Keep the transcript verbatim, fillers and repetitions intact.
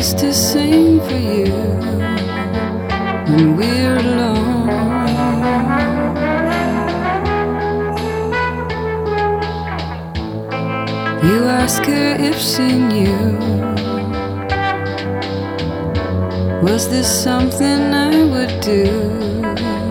used to sing for you when we're alone. You ask her if she knew. Was this something I would do?